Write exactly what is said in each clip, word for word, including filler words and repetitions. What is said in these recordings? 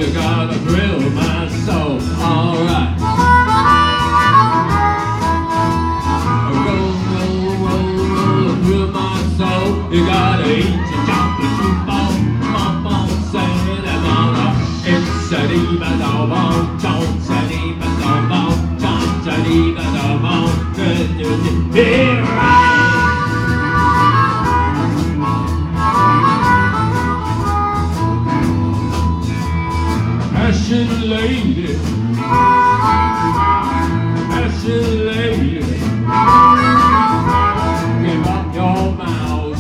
You gotta thrill my soul. Alright. Roll, roll, roll, roll, thrill my soul. You gotta eat your chocolate soup ball. Bump on, say that mama. It's a diva dog, Jones a diva dog, Jones a diva dog. Good to be right. Passion lady, passion lady, give up your mouse,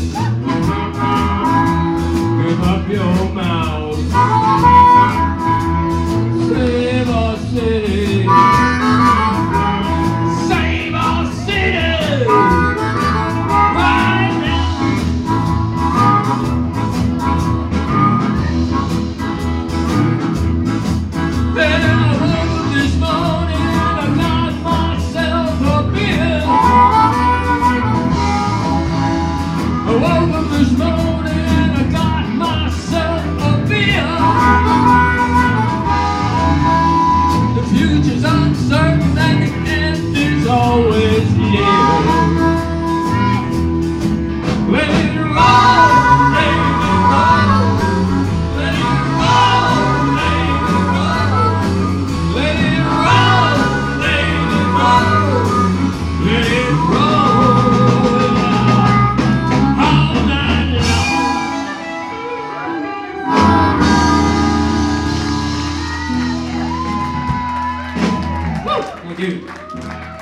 give up your mouse, save our city, save our city, right now. Then I woke up this morning and I got myself a beer. I woke up this morning and I got myself a beer. The future's uncertain and the end is always near. Let it roll, let it roll, let it roll, let it roll. Let it roll, let it roll, all night long. Woo! Thank you.